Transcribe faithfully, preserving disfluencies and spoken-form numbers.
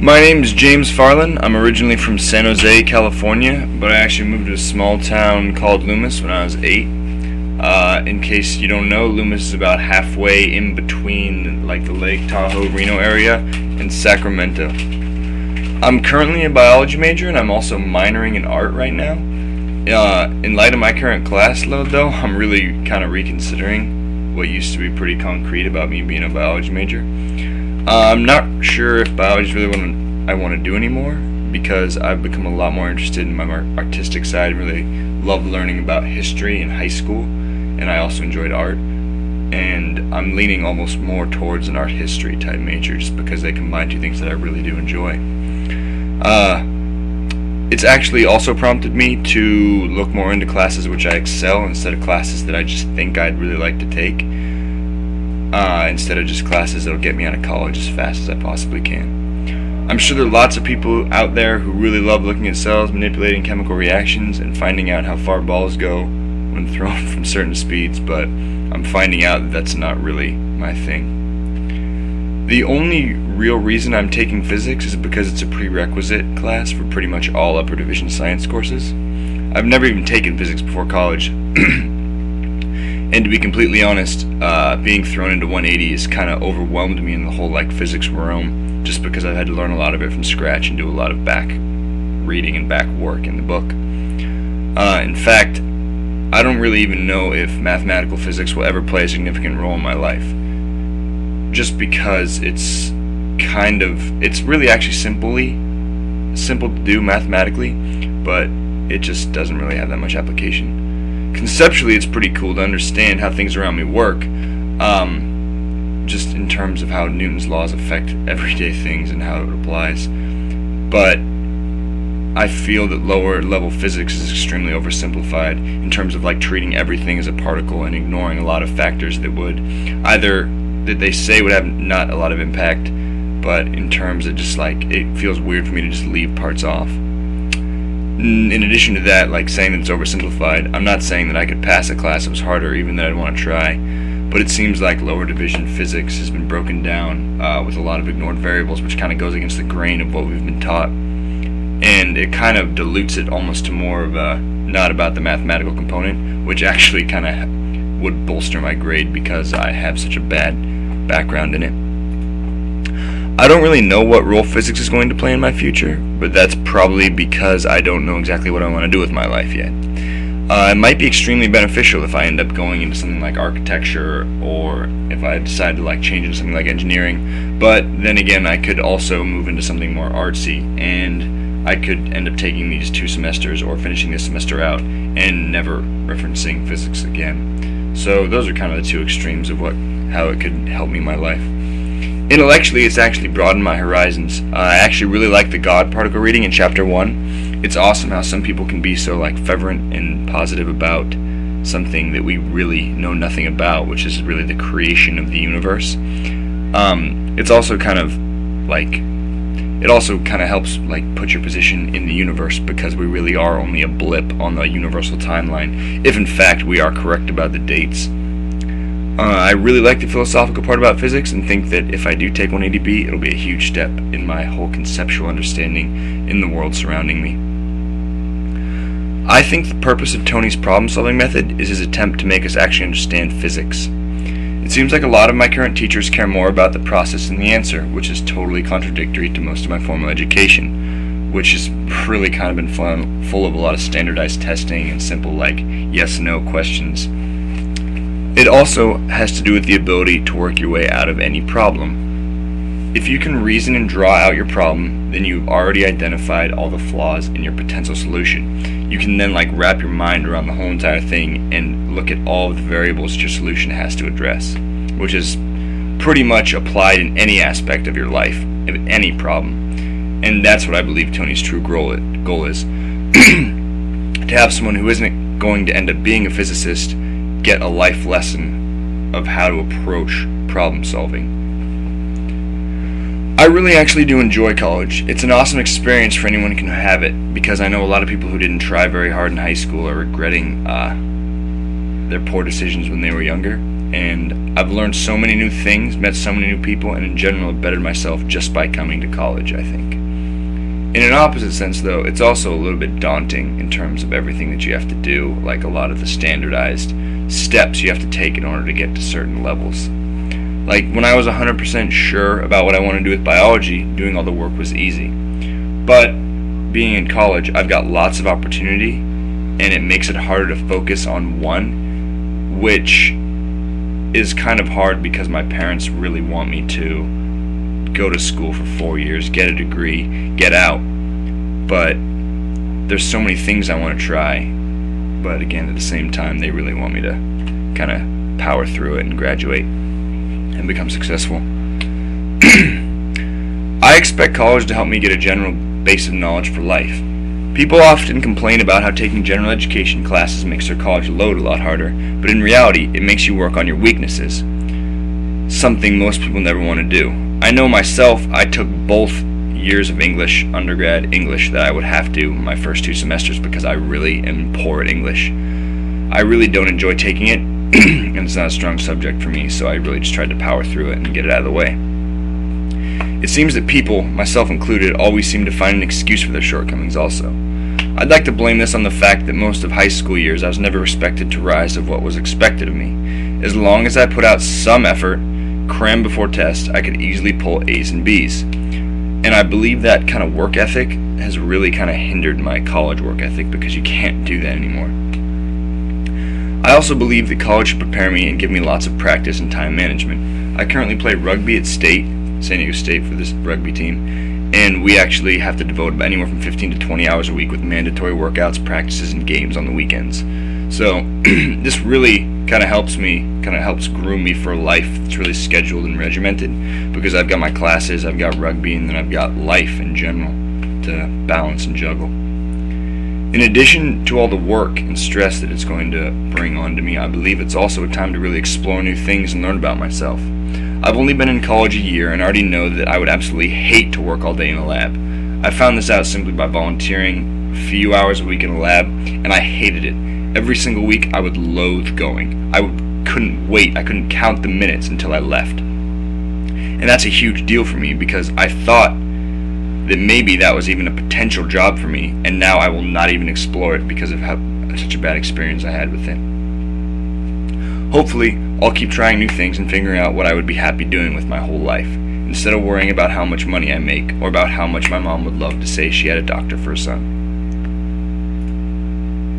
My name is James Farland. I'm originally from San Jose, California, but I actually moved to a small town called Loomis when I was eight. Uh, in case you don't know, Loomis is about halfway in between like the Lake Tahoe, Reno area and Sacramento. I'm currently a biology major and I'm also minoring in art right now. Uh, in light of my current class load though, I'm really kind of reconsidering what used to be pretty concrete about me being a biology major. Uh, I'm not sure if biology is really what I want to do anymore because I've become a lot more interested in my artistic side. I really loved learning about history in high school, and I also enjoyed art. And I'm leaning almost more towards an art history type major just because they combine two things that I really do enjoy. Uh, it's actually also prompted me to look more into classes which I excel instead of classes that I just think I'd really like to take. Uh, instead of just classes that'll get me out of college as fast as I possibly can. I'm sure there are lots of people out there who really love looking at cells, manipulating chemical reactions, and finding out how far balls go when thrown from certain speeds, but I'm finding out that that's not really my thing. The only real reason I'm taking physics is because it's a prerequisite class for pretty much all upper division science courses. I've never even taken physics before college. And to be completely honest, uh, being thrown into one eighty has kind of overwhelmed me in the whole like physics realm, just because I've had to learn a lot of it from scratch and do a lot of back reading and back work in the book. Uh, in fact, I don't really even know if mathematical physics will ever play a significant role in my life, just because it's kind of, it's really actually simply, simple to do mathematically, but it just doesn't really have that much application. Conceptually, it's pretty cool to understand how things around me work, um, just in terms of how Newton's laws affect everyday things and how it applies. But I feel that lower level physics is extremely oversimplified in terms of like treating everything as a particle and ignoring a lot of factors that would either, that they say would have not a lot of impact, but in terms of just like, it feels weird for me to just leave parts off. In addition to that, like saying that it's oversimplified, I'm not saying that I could pass a class that was harder or even that I'd want to try, but it seems like lower division physics has been broken down uh, with a lot of ignored variables, which kind of goes against the grain of what we've been taught, and it kind of dilutes it almost to more of a not about the mathematical component, which actually kind of would bolster my grade because I have such a bad background in it. I don't really know what role physics is going to play in my future, but that's probably because I don't know exactly what I want to do with my life yet. Uh, it might be extremely beneficial if I end up going into something like architecture, or if I decide to like change into something like engineering, but then again I could also move into something more artsy, and I could end up taking these two semesters or finishing this semester out and never referencing physics again. So those are kind of the two extremes of what how it could help me in my life. Intellectually, it's actually broadened my horizons. Uh, I actually really like the God particle reading in chapter one. It's awesome how some people can be so like fervent and positive about something that we really know nothing about, which is really the creation of the universe. Um, it's also kind of like, it also kind of helps like put your position in the universe, because we really are only a blip on the universal timeline, if in fact we are correct about the dates. Uh, I really like the philosophical part about physics and think that if I do take one eighty B, it'll be a huge step in my whole conceptual understanding in the world surrounding me. I think the purpose of Tony's problem-solving method is his attempt to make us actually understand physics. It seems like a lot of my current teachers care more about the process than the answer, which is totally contradictory to most of my formal education, which has really kind of been fun, full of a lot of standardized testing and simple like yes-no questions. It also has to do with the ability to work your way out of any problem. If you can reason and draw out your problem, then you've already identified all the flaws in your potential solution. You can then like wrap your mind around the whole entire thing and look at all of the variables your solution has to address, which is pretty much applied in any aspect of your life, of any problem. And that's what I believe Tony's true goal is. To have someone who isn't going to end up being a physicist get a life lesson of how to approach problem solving. I really actually do enjoy college. It's an awesome experience for anyone who can have it, because I know a lot of people who didn't try very hard in high school are regretting uh, their poor decisions when they were younger. And I've learned so many new things, met so many new people, and in general bettered myself just by coming to college, I think. In an opposite sense, though, it's also a little bit daunting in terms of everything that you have to do, like a lot of the standardized steps you have to take in order to get to certain levels. Like, when I was one hundred percent sure about what I wanted to do with biology, doing all the work was easy. But being in college, I've got lots of opportunity, and it makes it harder to focus on one, which is kind of hard because my parents really want me to go to school for four years, get a degree, get out. But there's so many things I want to try. But again, at the same time, they really want me to kind of power through it and graduate and become successful. I expect college to help me get a general base of knowledge for life. People often complain about how taking general education classes makes their college load a lot harder, but in reality, it makes you work on your weaknesses, something most people never want to do. I know myself, I took both years of English, undergrad English, that I would have to my first two semesters because I really am poor at English. I really don't enjoy taking it, and it's not a strong subject for me, so I really just tried to power through it and get it out of the way. It seems that people, myself included, always seem to find an excuse for their shortcomings also. I'd like to blame this on the fact that most of high school years I was never expected to rise of what was expected of me. As long as I put out some effort, cram before tests, I could easily pull A's and B's. And I believe that kind of work ethic has really kind of hindered my college work ethic because you can't do that anymore. I also believe that college should prepare me and give me lots of practice and time management. I currently play rugby at State, San Diego State for this rugby team, and we actually have to devote anywhere from fifteen to twenty hours a week with mandatory workouts, practices, and games on the weekends. So this really kind of helps me, kind of helps groom me for a life that's really scheduled and regimented, because I've got my classes, I've got rugby, and then I've got life in general to balance and juggle. In addition to all the work and stress that it's going to bring on to me, I believe it's also a time to really explore new things and learn about myself. I've only been in college a year and already know that I would absolutely hate to work all day in a lab. I found this out simply by volunteering a few hours a week in a lab, and I hated it. Every single week I would loathe going. I would, couldn't wait, I couldn't count the minutes until I left. And that's a huge deal for me because I thought that maybe that was even a potential job for me, and now I will not even explore it because of how such a bad experience I had with it. Hopefully, I'll keep trying new things and figuring out what I would be happy doing with my whole life, instead of worrying about how much money I make or about how much my mom would love to say she had a doctor for a son.